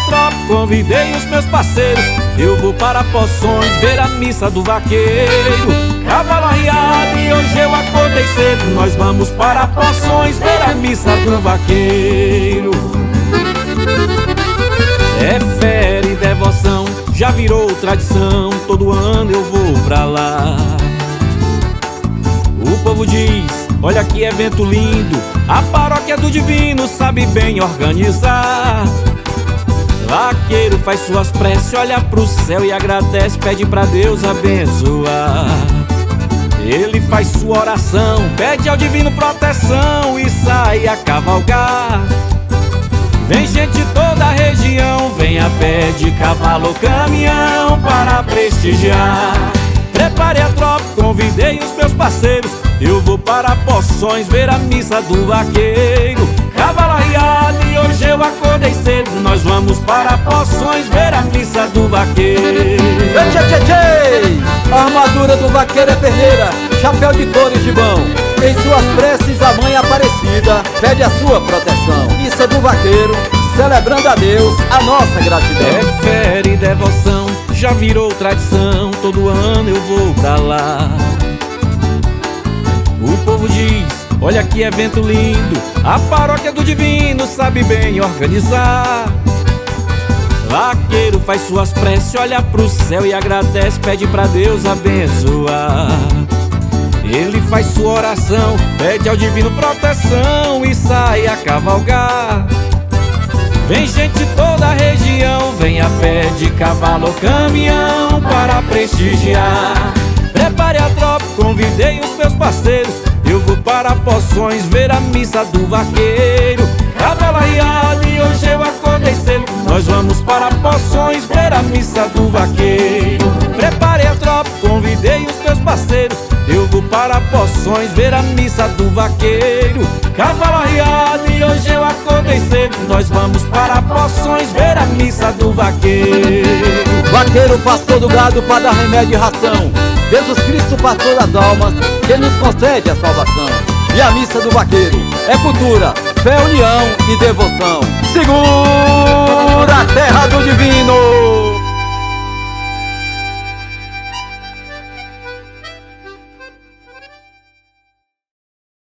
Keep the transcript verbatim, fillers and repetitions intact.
Trópico, convidei os meus parceiros. Eu vou para Poções ver a missa do vaqueiro. Cavalo arriado e hoje eu acordei cedo. Nós vamos para Poções ver a missa do vaqueiro. É fé e devoção, já virou tradição. Todo ano eu vou pra lá. O povo diz, olha que evento lindo. A paróquia do Divino sabe bem organizar. Vaqueiro faz suas preces, olha pro céu e agradece. Pede pra Deus abençoar. Ele faz sua oração, pede ao Divino proteção e sai a cavalgar. Vem gente de toda a região, vem a pé, de cavalo ou caminhão para prestigiar. Prepare a tropa, convidei os meus parceiros. Eu vou para Poções ver a missa do vaqueiro. Cavalo arriado e hoje eu acordei cedo. Nós vamos para Poções ver a missa do vaqueiro. Tchê, tchê, tchê. A armadura do vaqueiro é perneira, chapéu de couro e gibão. Em suas preces a mãe Aparecida pede a sua proteção. Missa do vaqueiro, celebrando a Deus a nossa gratidão. É fé e devoção, já virou tradição. Todo ano eu vou pra lá. O povo diz, olha que evento lindo. A paróquia do Divino sabe bem organizar. Vaqueiro faz suas preces, olha pro céu e agradece. Pede pra Deus abençoar. Ele faz sua oração, pede ao Divino proteção e sai a cavalgar. Vem gente de toda a região, vem a pé, de cavalo ou caminhão para prestigiar. Prepare a tropa, convidei os meus parceiros. Eu vou para Poções ver a missa do vaqueiro. Cavalo arriado e hoje eu acordei cedo. Nós vamos para Poções ver a missa do vaqueiro. Prepare a tropa, convidei os meus parceiros. Eu vou para Poções ver a missa do vaqueiro. Cavalo arriado e hoje eu acordei cedo. Nós vamos para Poções ver a missa do vaqueiro. Vaqueiro, pastor do gado, para dar remédio e ração. Jesus Cristo, pastor das almas, que nos concede a salvação. E a missa do vaqueiro é cultura, fé, união e devoção. Segura a terra do